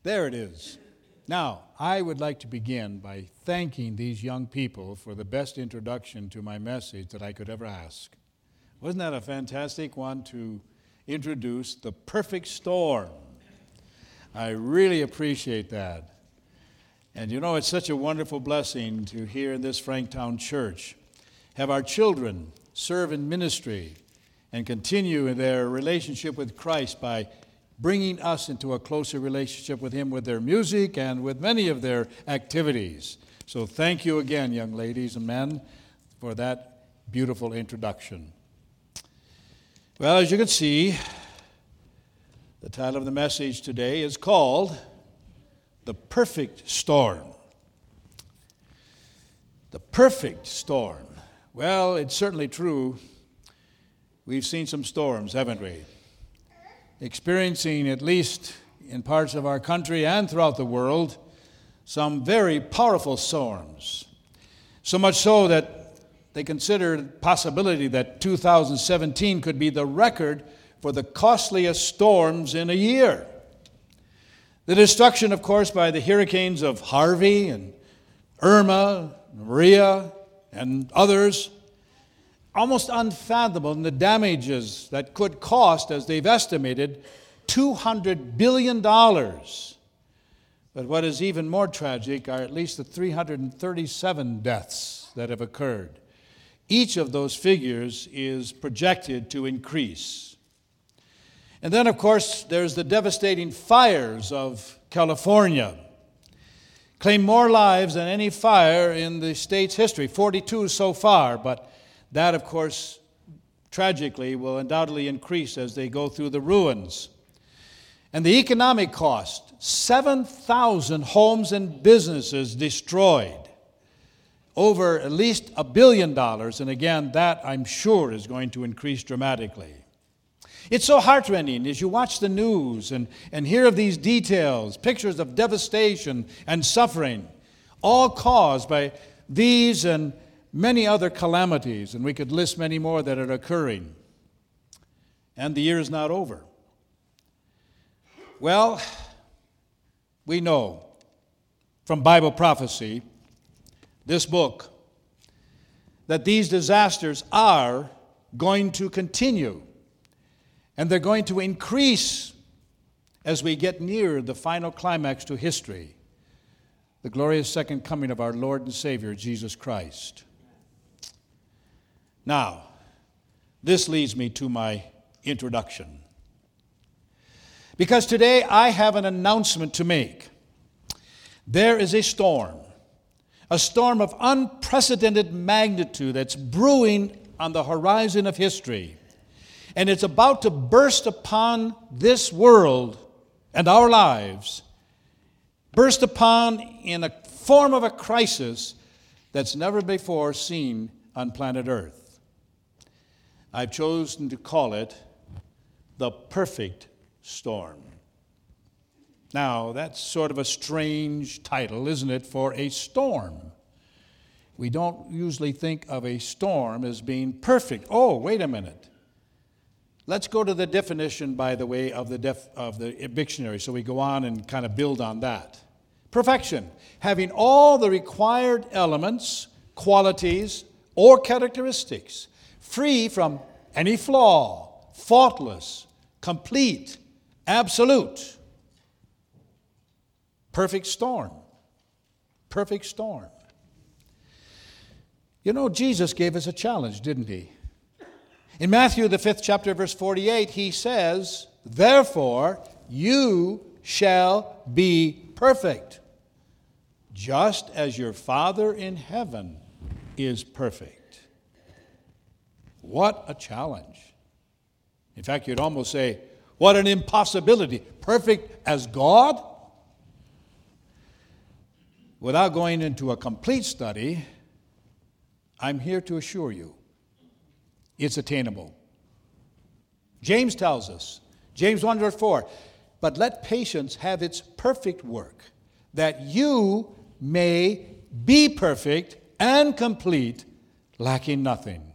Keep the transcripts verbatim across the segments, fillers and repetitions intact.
There it is. Now, I would like to begin by thanking these young people for the best introduction to my message that I could ever ask. Wasn't that a fantastic one to introduce the perfect storm? I really appreciate that. And you know, it's such a wonderful blessing to hear in this Franktown church, have our children serve in ministry and continue in their relationship with Christ by bringing us into a closer relationship with Him with their music and with many of their activities. So thank you again, young ladies and men, for that beautiful introduction. Well, as you can see, the title of the message today is called The Perfect Storm. The perfect storm. Well, it's certainly true. We've seen some storms, haven't we? Experiencing, at least in parts of our country and throughout the world, some very powerful storms. So much so that they considered the possibility that two thousand seventeen could be the record for the costliest storms in a year. The destruction, of course, by the hurricanes of Harvey and Irma, Maria, and others, almost unfathomable in the damages that could cost, as they've estimated, two hundred billion dollars. But what is even more tragic are at least the three hundred thirty-seven deaths that have occurred. Each of those figures is projected to increase. And then, of course, there's the devastating fires of California. Claim more lives than any fire in the state's history, forty-two so far, but that, of course, tragically will undoubtedly increase as they go through the ruins. And the economic cost, seven thousand homes and businesses destroyed, over at least a billion dollars, and again, that I'm sure is going to increase dramatically. It's so heartrending as you watch the news and, and hear of these details, pictures of devastation and suffering, all caused by these and many other calamities, and we could list many more that are occurring. And the year is not over. Well, we know from Bible prophecy, this book, that these disasters are going to continue, and they're going to increase as we get near the final climax to history, the glorious second coming of our Lord and Savior, Jesus Christ. Now, this leads me to my introduction. Because today I have an announcement to make. There is a storm, a storm of unprecedented magnitude that's brewing on the horizon of history. And it's about to burst upon this world and our lives, burst upon in a form of a crisis that's never before seen on planet Earth. I've chosen to call it the perfect storm. Now, that's sort of a strange title, isn't it, for a storm? We don't usually think of a storm as being perfect. Oh, wait a minute. Let's go to the definition, by the way, of the def, of the dictionary, so we go on and kind of build on that. Perfection, having all the required elements, qualities, or characteristics, free from any flaw, faultless, complete, absolute. Perfect storm. Perfect storm. You know, Jesus gave us a challenge, didn't he? In Matthew, the fifth chapter, verse forty-eight, he says, "Therefore, you shall be perfect, just as your Father in heaven is perfect." What a challenge. In fact, you'd almost say, what an impossibility. Perfect as God? Without going into a complete study, I'm here to assure you it's attainable. James tells us, James one verse four, "But let patience have its perfect work, that you may be perfect and complete, lacking nothing."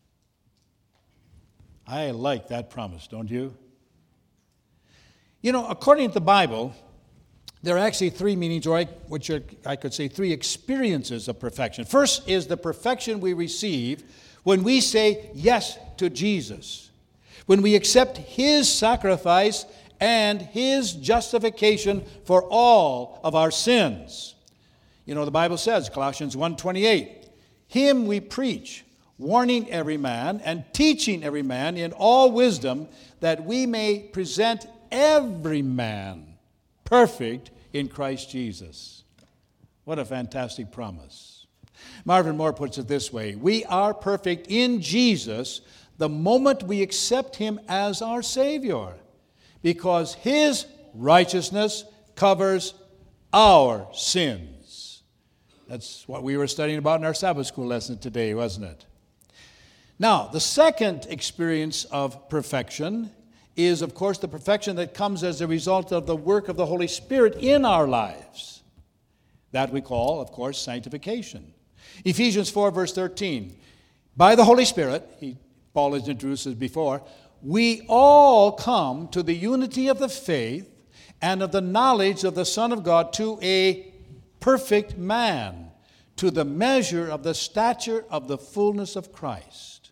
I like that promise, don't you? You know, according to the Bible, there are actually three meanings, or I, which are, I could say three experiences of perfection. First is the perfection we receive when we say yes to Jesus, when we accept His sacrifice and His justification for all of our sins. You know, the Bible says, Colossians one twenty-eight, Him we preach, warning every man and teaching every man in all wisdom, that we may present every man perfect in Christ Jesus. What a fantastic promise. Marvin Moore puts it this way: we are perfect in Jesus the moment we accept Him as our Savior, because His righteousness covers our sins. That's what we were studying about in our Sabbath school lesson today, wasn't it? Now, the second experience of perfection is, of course, the perfection that comes as a result of the work of the Holy Spirit in our lives. That we call, of course, sanctification. Ephesians four, verse thirteen. By the Holy Spirit, he, Paul has introduced this before, we all come to the unity of the faith and of the knowledge of the Son of God, to a perfect man, to the measure of the stature of the fullness of Christ.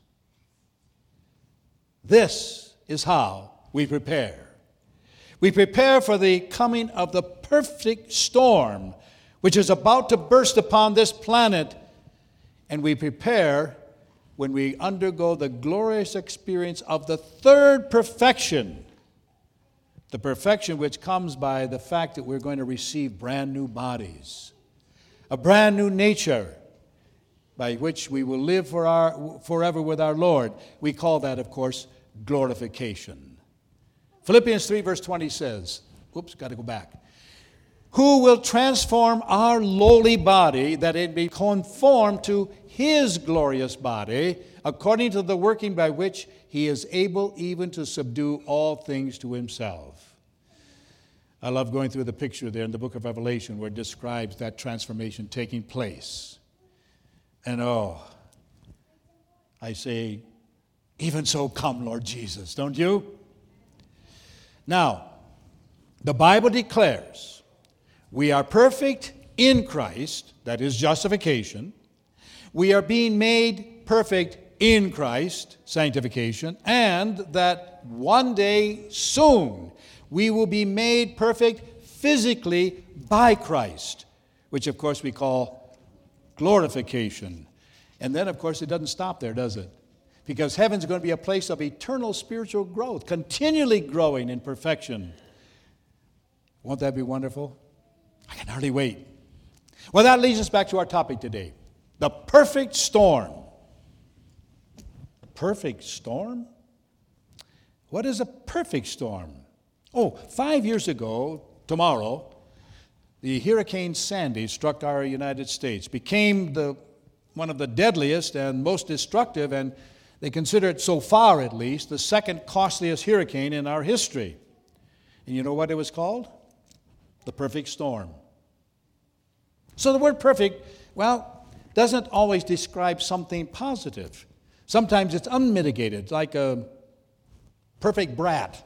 This is how we prepare. We prepare for the coming of the perfect storm which is about to burst upon this planet, and we prepare when we undergo the glorious experience of the third perfection, the perfection which comes by the fact that we're going to receive brand new bodies, a brand new nature by which we will live for our, forever with our Lord. We call that, of course, glorification. Philippians three, verse twenty says, whoops, got to go back. Who will transform our lowly body, that it be conformed to His glorious body, according to the working by which He is able even to subdue all things to Himself. I love going through the picture there in the book of Revelation where it describes that transformation taking place. And oh, I say, even so come, Lord Jesus, don't you? Now, the Bible declares we are perfect in Christ, that is justification. We are being made perfect in Christ, sanctification, and that one day soon we will be made perfect physically by Christ, which of course we call glorification. And then of course it doesn't stop there, does it? Because heaven's going to be a place of eternal spiritual growth, continually growing in perfection. Won't that be wonderful? I can hardly wait. Well, that leads us back to our topic today, the perfect storm. Perfect storm? What is a perfect storm? Oh, five years ago, tomorrow, the Hurricane Sandy struck our United States, became the, one of the deadliest and most destructive, and they consider it, so far at least, the second costliest hurricane in our history. And you know what it was called? The perfect storm. So the word perfect, well, doesn't always describe something positive. Sometimes it's unmitigated, like a perfect brat,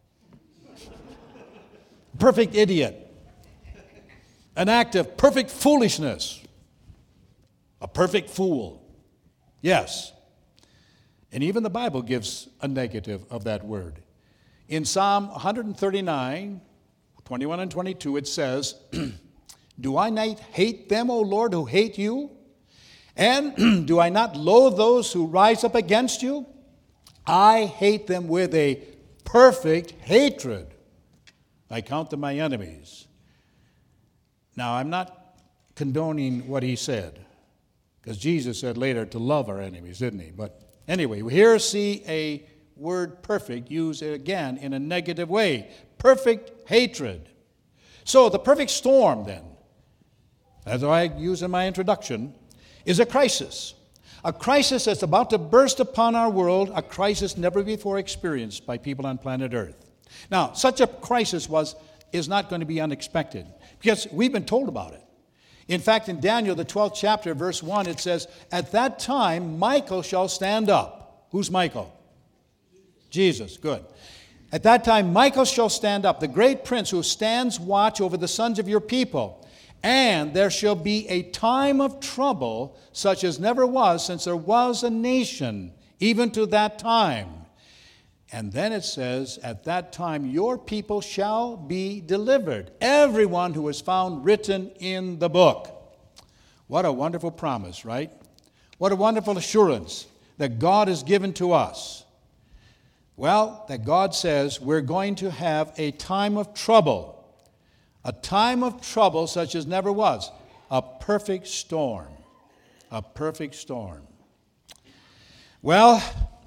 perfect idiot, an act of perfect foolishness, a perfect fool. Yes. And even the Bible gives a negative of that word. In Psalm one thirty-nine, twenty-one and twenty-two, it says, do I not hate them, O Lord, who hate you? And do I not loathe those who rise up against you? I hate them with a perfect hatred. I count them my enemies. Now, I'm not condoning what he said, because Jesus said later to love our enemies, didn't he? But anyway, we here see a word perfect used again in a negative way. Perfect hatred. So the perfect storm then, as I used in my introduction, is a crisis. A crisis that's about to burst upon our world, a crisis never before experienced by people on planet Earth. Now, such a crisis was is not going to be unexpected, because we've been told about it. In fact, in Daniel, the twelfth chapter, verse one, it says, at that time Michael shall stand up. Who's Michael? Jesus, good. At that time Michael shall stand up, the great prince who stands watch over the sons of your people. And there shall be a time of trouble such as never was since there was a nation, even to that time. And then it says, at that time your people shall be delivered, everyone who is found written in the book. What a wonderful promise, right? What a wonderful assurance that God has given to us. Well, that God says we're going to have a time of trouble. A time of trouble such as never was. A perfect storm. A perfect storm. Well,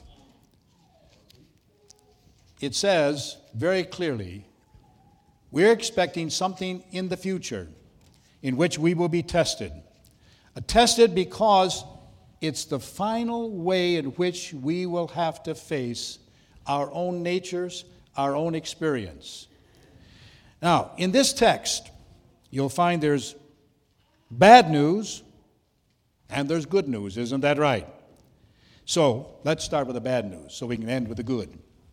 it says very clearly, we're expecting something in the future in which we will be tested. Uh, tested because it's the final way in which we will have to face our own natures, our own experience. Now, in this text, you'll find there's bad news and there's good news. Isn't that right? So, let's start with the bad news so we can end with the good.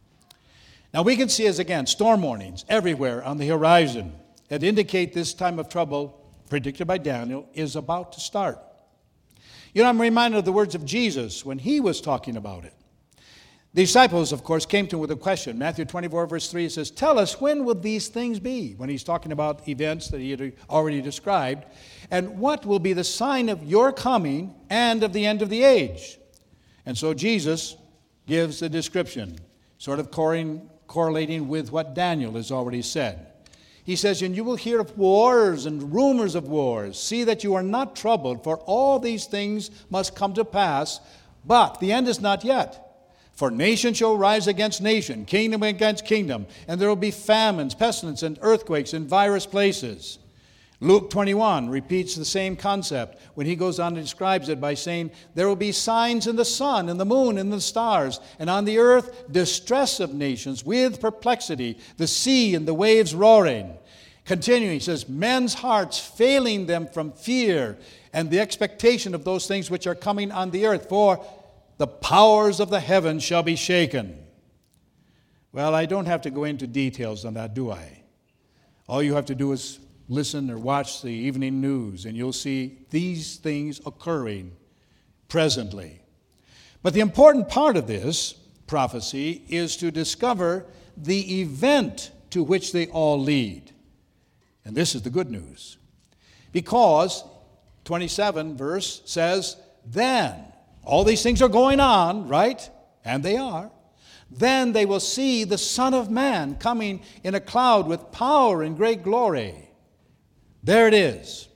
Now, we can see, as again, storm warnings everywhere on the horizon that indicate this time of trouble, predicted by Daniel, is about to start. You know, I'm reminded of the words of Jesus when he was talking about it. The disciples, of course, came to him with a question. Matthew twenty-four, verse three says, tell us, when will these things be? When he's talking about events that he had already described. And what will be the sign of your coming and of the end of the age? And so Jesus gives a description, sort of correlating with what Daniel has already said. He says, and you will hear of wars and rumors of wars. See that you are not troubled, for all these things must come to pass, but the end is not yet. For nation shall rise against nation, kingdom against kingdom, and there will be famines, pestilence, and earthquakes in various places. Luke twenty-one repeats the same concept when he goes on and describes it by saying, there will be signs in the sun, and the moon, and the stars, and on the earth distress of nations with perplexity, the sea and the waves roaring. Continuing, he says, men's hearts failing them from fear and the expectation of those things which are coming on the earth, for the powers of the heavens shall be shaken. Well, I don't have to go into details on that, do I? All you have to do is listen or watch the evening news, and you'll see these things occurring presently. But the important part of this prophecy is to discover the event to which they all lead. And this is the good news. Because twenty-seven verse says, then, all these things are going on, right? And they are. Then they will see the Son of Man coming in a cloud with power and great glory. There it is.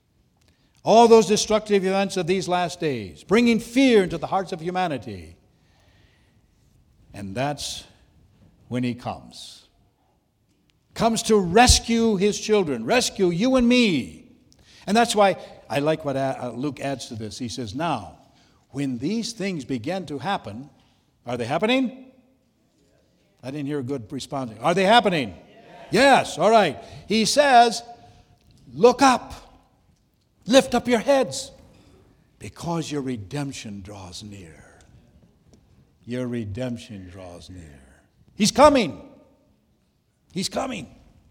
All those destructive events of these last days, bringing fear into the hearts of humanity. And that's when he comes. Comes to rescue his children, rescue you and me. And that's why I like what Luke adds to this. He says, now, when these things begin to happen, are they happening? I didn't hear a good response. Are they happening? Yes. Yes, all right. He says, look up, lift up your heads, because your redemption draws near. Your redemption draws near. He's coming. He's coming.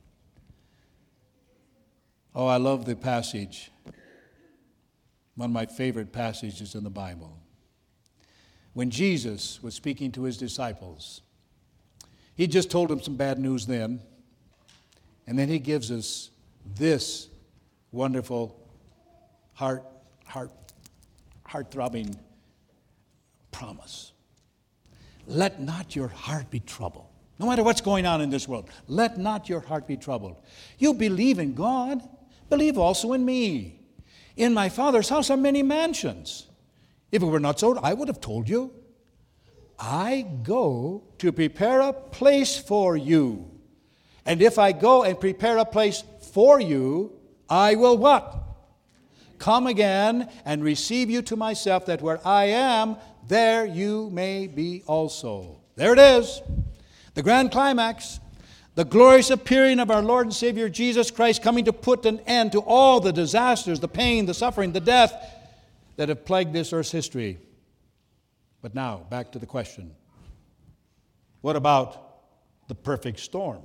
Oh, I love the passage. One of my favorite passages in the Bible. When Jesus was speaking to his disciples, he just told them some bad news then, and then he gives us this wonderful heart, heart, heart-throbbing promise. Let not your heart be troubled. No matter what's going on in this world, let not your heart be troubled. You believe in God, believe also in me. In my Father's house are many mansions. If it were not so, I would have told you. I go to prepare a place for you. And if I go and prepare a place for you, I will what? Come again and receive you to myself, that where I am, there you may be also. There it is. The grand climax. The glorious appearing of our Lord and Savior Jesus Christ, coming to put an end to all the disasters, the pain, the suffering, the death that have plagued this earth's history. But now, back to the question. What about the perfect storm.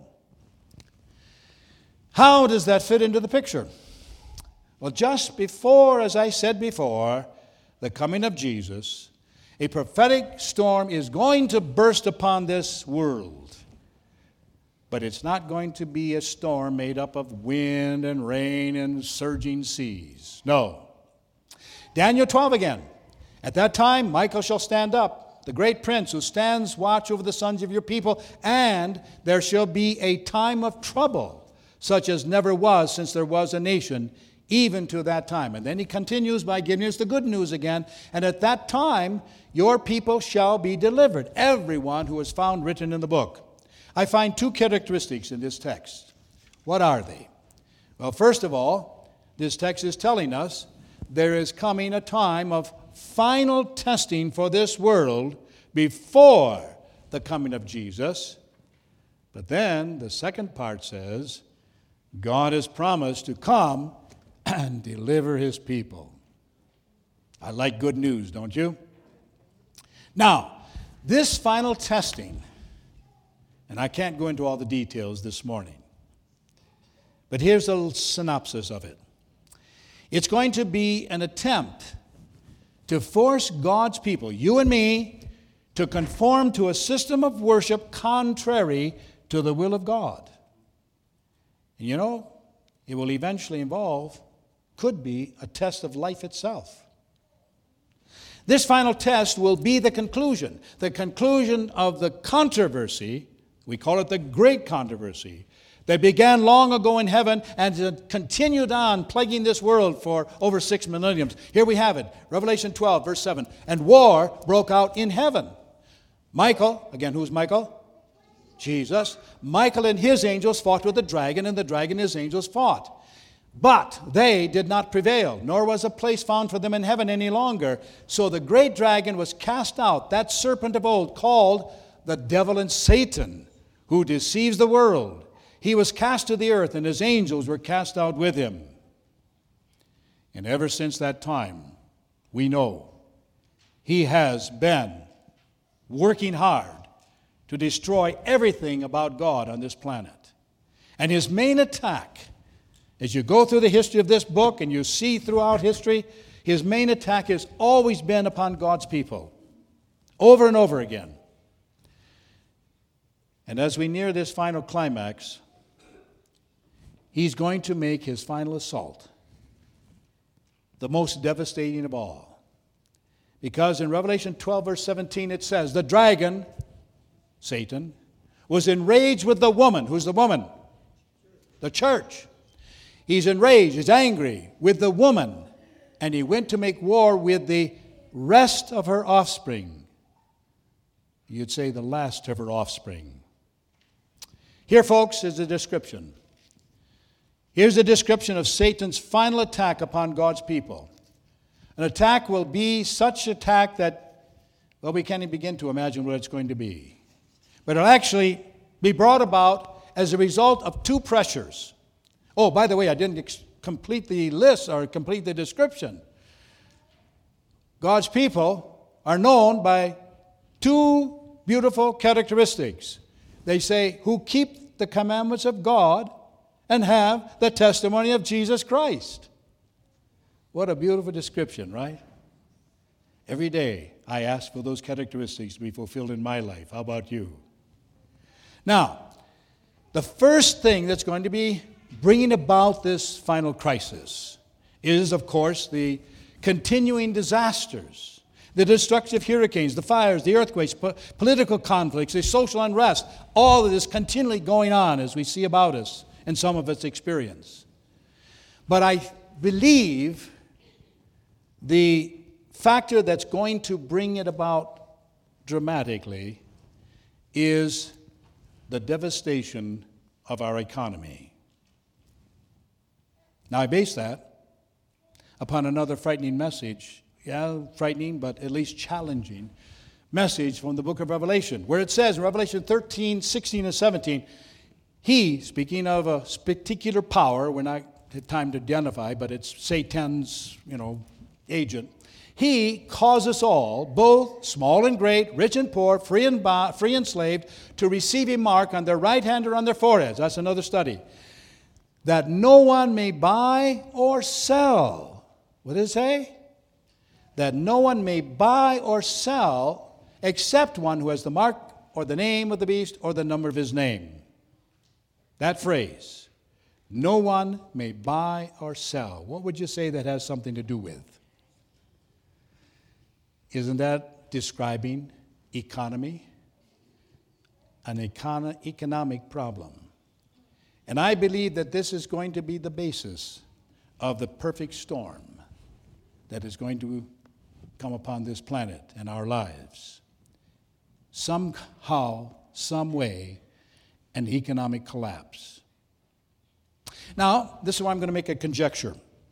How does that fit into the picture? Well, just before, as I said before, the coming of Jesus, a prophetic storm is going to burst upon this world. But it's not going to be a storm made up of wind and rain and surging seas. No. Daniel twelve again. At that time, Michael shall stand up, the great prince who stands watch over the sons of your people, and there shall be a time of trouble, such as never was since there was a nation, even to that time. And then he continues by giving us the good news again. And at that time, your people shall be delivered, everyone who is found written in the book. I find two characteristics in this text. What are they? Well, first of all, this text is telling us there is coming a time of final testing for this world before the coming of Jesus. But then the second part says, God has promised to come and deliver his people. I like good news, don't you? Now, this final testing, and I can't go into all the details this morning, but here's a little synopsis of it. It's going to be an attempt to force God's people, you and me, to conform to a system of worship contrary to the will of God. And you know, it will eventually involve, could be, a test of life itself. This final test will be the conclusion, the conclusion of the controversy. We call it the Great Controversy, that began long ago in heaven and continued on plaguing this world for over six millenniums. Here we have it, Revelation twelve, verse seven. And war broke out in heaven. Michael, again, who's Michael? Jesus. Michael and his angels fought with the dragon, and the dragon and his angels fought. But they did not prevail, nor was a place found for them in heaven any longer. So the great dragon was cast out, that serpent of old, called the devil and Satan, who deceives the world. He was cast to the earth, and his angels were cast out with him. And ever since that time, we know he has been working hard to destroy everything about God on this planet. And his main attack, as you go through the history of this book and you see throughout history, his main attack has always been upon God's people, over and over again. And as we near this final climax, he's going to make his final assault the most devastating of all. Because in Revelation twelve, verse seventeen, it says, the dragon, Satan, was enraged with the woman. Who's the woman? The church. He's enraged, he's angry with the woman, and he went to make war with the rest of her offspring. You'd say the last of her offspring. Here, folks, is the description. Here's a description of Satan's final attack upon God's people. An attack will be such attack that, well, we can't even begin to imagine what it's going to be. But it'll actually be brought about as a result of two pressures. Oh, by the way, I didn't ex- complete the list or complete the description. God's people are known by two beautiful characteristics. They say, who keep the commandments of God and have the testimony of Jesus Christ. What a beautiful description, right? Every day I ask for those characteristics to be fulfilled in my life. How about you? Now, the first thing that's going to be bringing about this final crisis is, of course, the continuing disasters, the destructive hurricanes, the fires, the earthquakes, po- political conflicts, the social unrest, all of this continually going on as we see about us in some of its experience. But I believe the factor that's going to bring it about dramatically is the devastation of our economy. Now, I base that upon another frightening message, yeah, frightening, but at least challenging message from the book of Revelation, where it says in Revelation thirteen, sixteen, and seventeen, he, speaking of a particular power, we're not have time to identify, but it's Satan's, you know, agent. He calls us all, both small and great, rich and poor, free and, bo- free and slave, to receive a mark on their right hand or on their foreheads. That's another study. That no one may buy or sell. What did it say? That no one may buy or sell except one who has the mark or the name of the beast or the number of his name. That phrase, no one may buy or sell. What would you say that has something to do with? Isn't that describing economy? An econ- economic problem. And I believe that this is going to be the basis of the perfect storm that is going to come upon this planet and our lives. Somehow, some way, an economic collapse. Now, this is why I'm going to make a conjecture.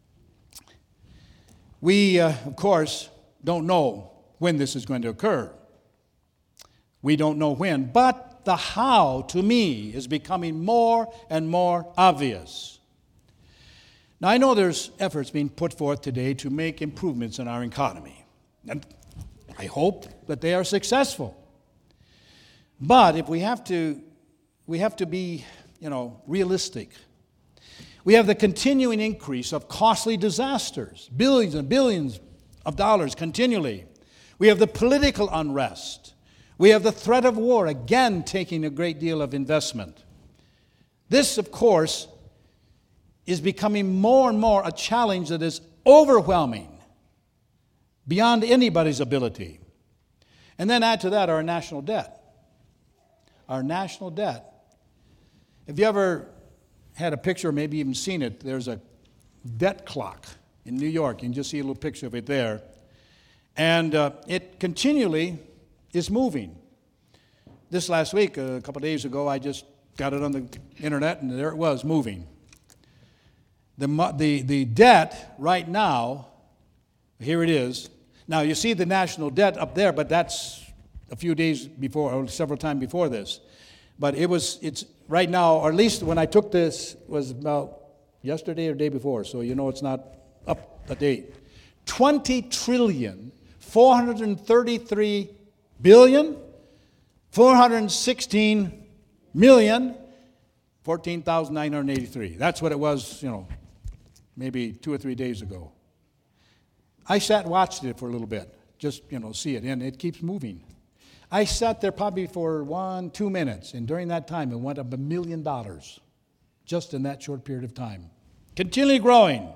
We, uh, of course, don't know when this is going to occur. We don't know when, but the how, to me, is becoming more and more obvious. Now, I know there's efforts being put forth today to make improvements in our economy, and I hope that they are successful. But if we have to, we have to be, you know, realistic. We have the continuing increase of costly disasters, billions and billions of dollars continually. We have the political unrest. We have the threat of war, again taking a great deal of investment. This, of course, is becoming more and more a challenge that is overwhelming, beyond anybody's ability. And then add to that our national debt. Our national debt. Have you ever had a picture, or maybe even seen it? There's a debt clock in New York. You can just see a little picture of it there. And uh, it continually is moving. This last week, a couple of days ago, I just got it on the internet, and there it was, moving. The, the, the debt right now, here it is. Now, you see the national debt up there, but that's a few days before, or several times before this. But it was, it's right now, or at least when I took this, was about yesterday or day before, so you know it's not up to date. twenty trillion, four hundred thirty-three billion, four hundred sixteen million, fourteen thousand nine hundred eighty-three. That's what it was, you know, maybe two or three days ago. I sat and watched it for a little bit, just, you know, see it, and it keeps moving. I sat there probably for one, two minutes, and during that time it went up a million dollars, just in that short period of time. Continually growing.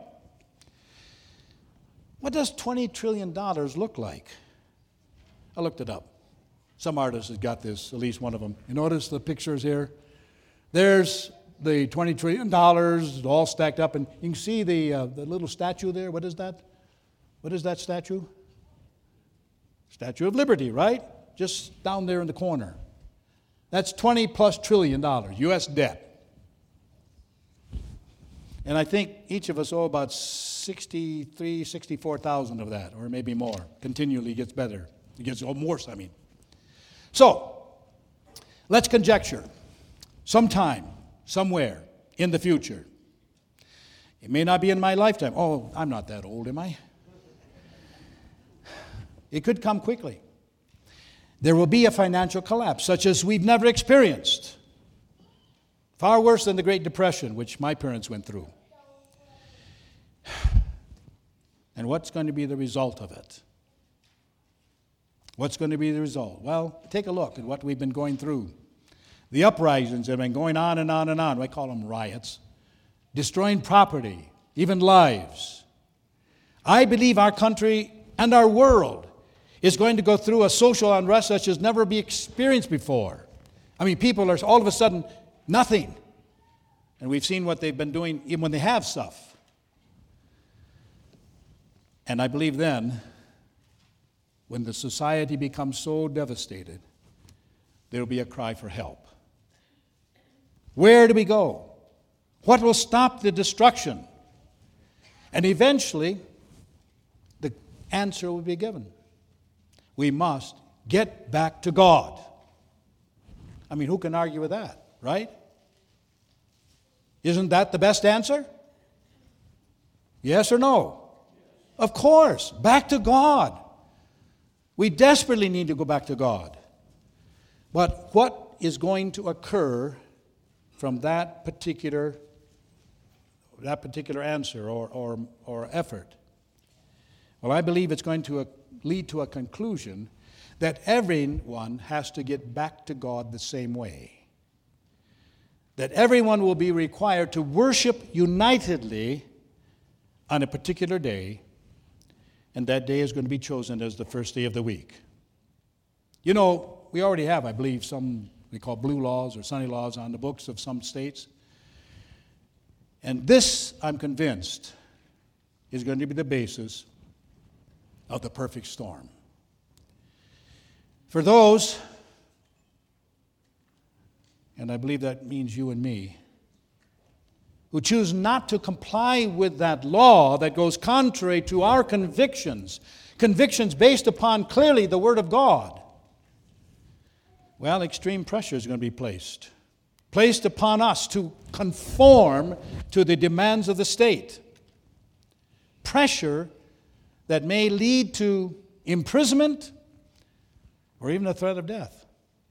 What does twenty trillion dollars look like? I looked it up. Some artist has got this, at least one of them. You notice the pictures here? There's the twenty trillion dollars all stacked up, and you can see the, uh, the little statue there. What is that? What is that statue? Statue of Liberty, right? Just down there in the corner. That's twenty plus trillion dollars, U S debt. And I think each of us owe about sixty-three, sixty-four thousand of that, or maybe more. Continually gets better. It gets worse, I mean. So, let's conjecture. Sometime, somewhere in the future. It may not be in my lifetime. Oh, I'm not that old, am I? It could come quickly. There will be a financial collapse, such as we've never experienced. Far worse than the Great Depression, which my parents went through. And what's going to be the result of it? What's going to be the result? Well, take a look at what we've been going through. The uprisings have been going on and on and on. I call them riots. Destroying property, even lives. I believe our country and our world is going to go through a social unrest such as never be experienced before. I mean, people are all of a sudden nothing. And we've seen what they've been doing even when they have stuff. And I believe then, when the society becomes so devastated, there will be a cry for help. Where do we go? What will stop the destruction? And eventually, the answer will be given. We must get back to God. I mean, who can argue with that, right? Isn't that the best answer? Yes or no? Of course, back to God. We desperately need to go back to God. But what is going to occur from that particular, that particular answer or, or, or effort? Well, I believe it's going to lead to a conclusion that everyone has to get back to God the same way. That everyone will be required to worship unitedly on a particular day, and that day is going to be chosen as the first day of the week. You know, we already have, I believe, some we call blue laws or sunny laws on the books of some states. And this, I'm convinced, is going to be the basis of the perfect storm. For those, and I believe that means you and me, who choose not to comply with that law that goes contrary to our convictions, convictions based upon clearly the Word of God, well, extreme pressure is going to be placed. Placed upon us to conform to the demands of the state. Pressure that may lead to imprisonment or even a threat of death.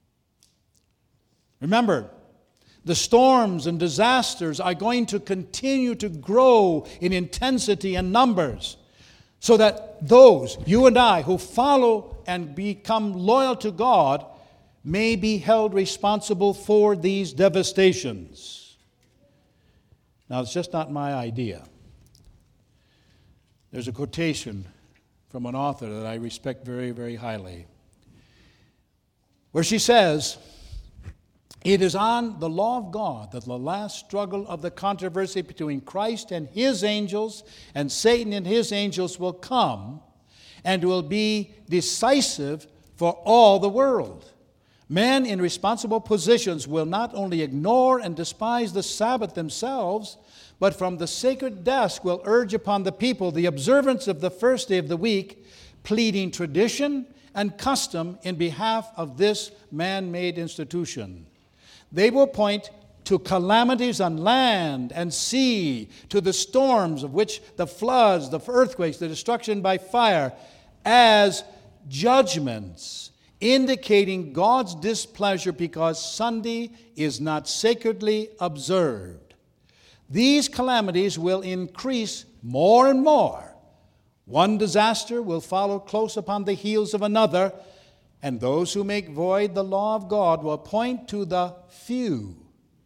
Remember, the storms and disasters are going to continue to grow in intensity and numbers, so that those, you and I, who follow and become loyal to God may be held responsible for these devastations. Now, it's just not my idea. There's a quotation from an author that I respect very, very highly, where she says, "It is on the law of God that the last struggle of the controversy between Christ and his angels and Satan and his angels will come and will be decisive for all the world. Men in responsible positions will not only ignore and despise the Sabbath themselves, but from the sacred desk will urge upon the people the observance of the first day of the week, pleading tradition and custom in behalf of this man-made institution. They will point to calamities on land and sea, to the storms of which the floods, the earthquakes, the destruction by fire, as judgments, indicating God's displeasure because Sunday is not sacredly observed. These calamities will increase more and more. One disaster will follow close upon the heels of another, and those who make void the law of God will point to the few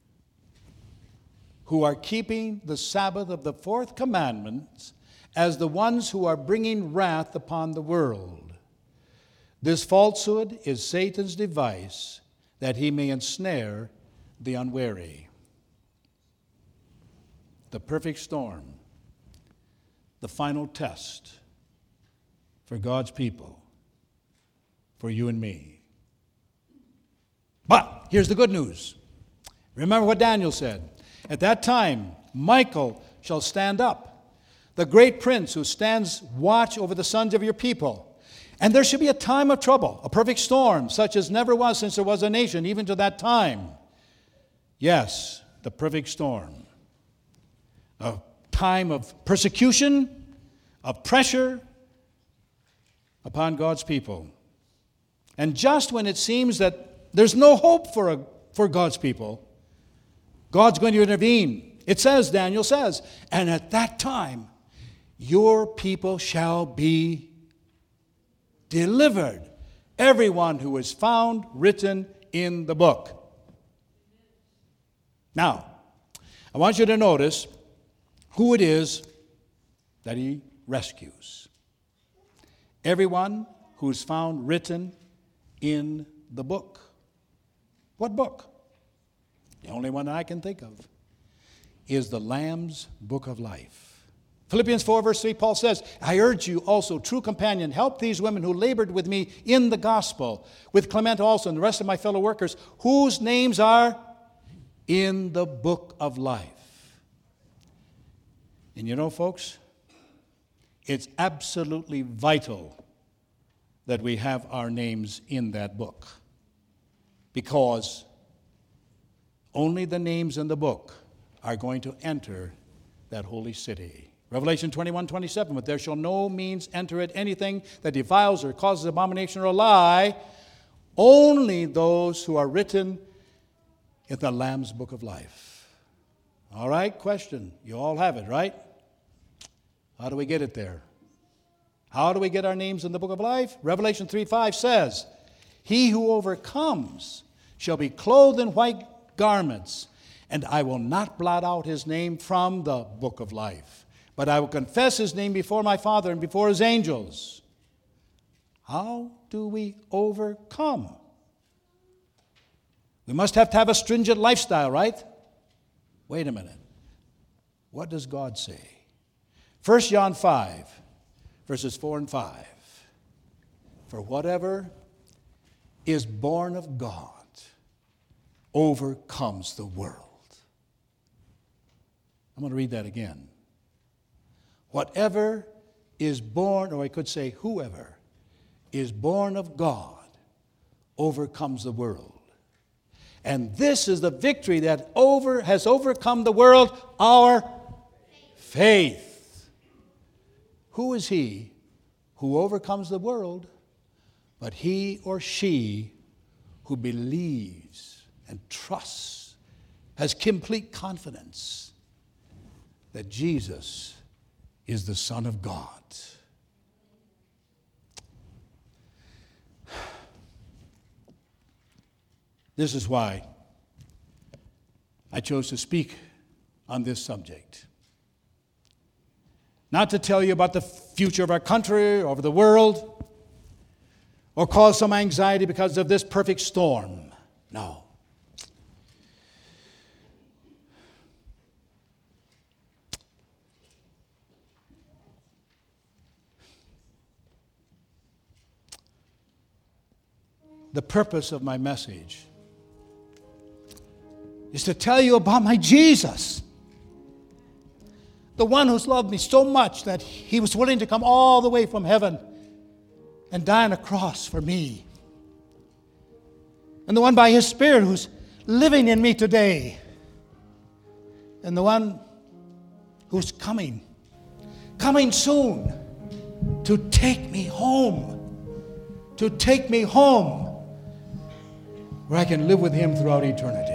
who are keeping the Sabbath of the fourth commandment as the ones who are bringing wrath upon the world. This falsehood is Satan's device that he may ensnare the unwary." The perfect storm, the final test for God's people, for you and me. But here's the good news. Remember what Daniel said. At that time, Michael shall stand up, the great prince who stands watch over the sons of your people. And there shall be a time of trouble, a perfect storm, such as never was since there was a nation, even to that time. Yes, the perfect storm. A time of persecution, of pressure upon God's people. And just when it seems that there's no hope for, a, for God's people, God's going to intervene. It says, Daniel says, "And at that time, your people shall be delivered, everyone who is found written in the book." Now, I want you to notice who it is that he rescues. Everyone who's found written in the book. What book? The only one I can think of is the Lamb's Book of Life. Philippians four, verse three, Paul says, "I urge you also, true companion, help these women who labored with me in the gospel, with Clement also and the rest of my fellow workers, whose names are in the book of life." And you know, folks, it's absolutely vital that we have our names in that book, because only the names in the book are going to enter that holy city. Revelation twenty-one, twenty-seven, but there shall no means enter it anything that defiles or causes abomination or a lie, only those who are written in the Lamb's book of life. All right, question. You all have it, right? How do we get it there? How do we get our names in the book of life? Revelation three five says, he who overcomes shall be clothed in white garments, and I will not blot out his name from the book of life, but I will confess his name before my Father and before his angels. How do we overcome? We must have to have a stringent lifestyle, right? Wait a minute. What does God say? First John five, verses four and five. For whatever is born of God overcomes the world. I'm going to read that again. Whatever is born, or I could say whoever, is born of God overcomes the world. And this is the victory that over has overcome the world, our faith. Who is he who overcomes the world but he or she who believes and trusts, has complete confidence that Jesus is the Son of God? This is why I chose to speak on this subject. Not to tell you about the future of our country or of the world, or cause some anxiety because of this perfect storm. No. The purpose of my message is to tell you about my Jesus, the one who's loved me so much that he was willing to come all the way from heaven and die on a cross for me, and the one by his Spirit who's living in me today, and the one who's coming, coming soon to take me home, to take me home where I can live with him throughout eternity.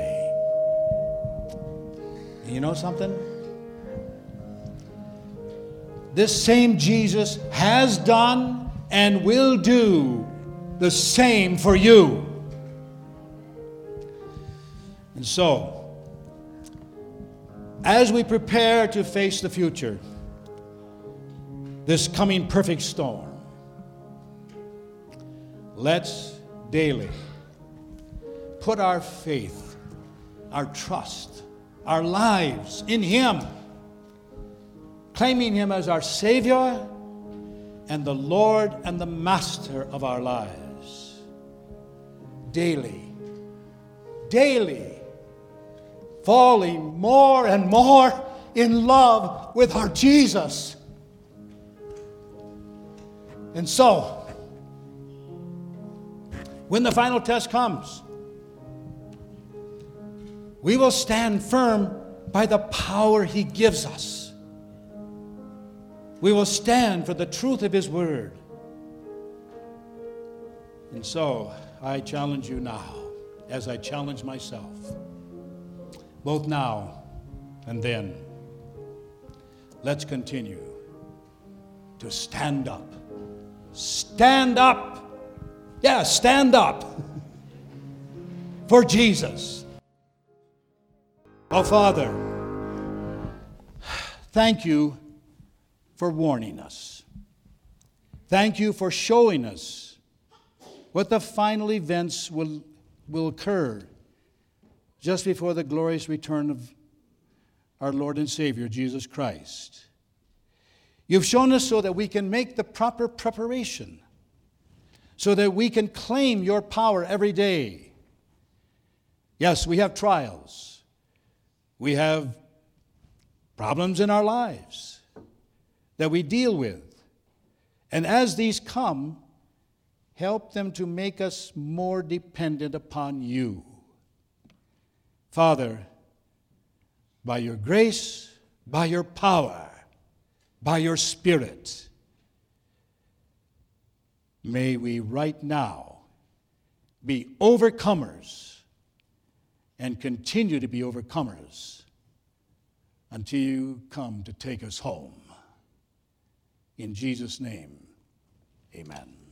And you know something? This same Jesus has done and will do the same for you. And so, as we prepare to face the future, this coming perfect storm, let's daily put our faith, our trust, our lives in him, claiming him as our Savior and the Lord and the Master of our lives. Daily, daily, falling more and more in love with our Jesus. And so, when the final test comes, we will stand firm by the power he gives us. We will stand for the truth of his word. And so, I challenge you now, as I challenge myself, both now and then, let's continue to stand up. Stand up. Yeah, stand up for Jesus. Oh, Father, thank you for warning us. Thank you for showing us what the final events will, will occur just before the glorious return of our Lord and Savior, Jesus Christ. You've shown us so that we can make the proper preparation, so that we can claim your power every day. Yes, we have trials. We have problems in our lives that we deal with. And as these come, help them to make us more dependent upon you. Father, by your grace, by your power, by your Spirit. May we right now be overcomers and continue to be overcomers until you come to take us home. In Jesus' name, amen.